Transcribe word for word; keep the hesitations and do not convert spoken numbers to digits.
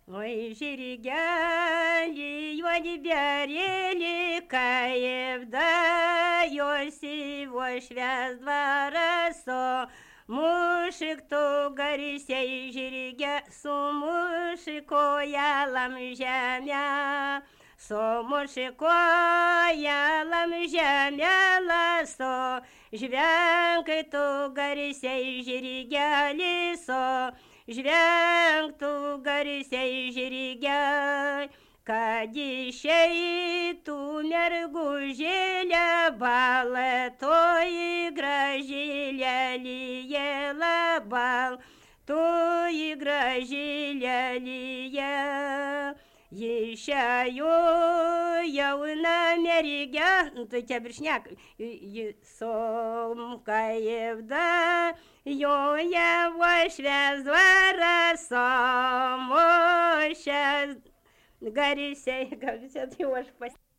Ой, жиригяли, юани бярели, каев да, йосиво швяз два разо. Мушик то горисей жиригя, сумушико ялам жамя. Сомушико ялам жамя ласо, жвянкой то горисей жиригя лисо. Жвянк ту горисей жиригя, кадишей ту мергу жиля бала, то игра жиля лиела бал, то игра жиля лия. Ещаю я на мерига, то тебя брешняк, сомкаевда, ё я вошвя звара сом, оща горисей, горисей, ты можешь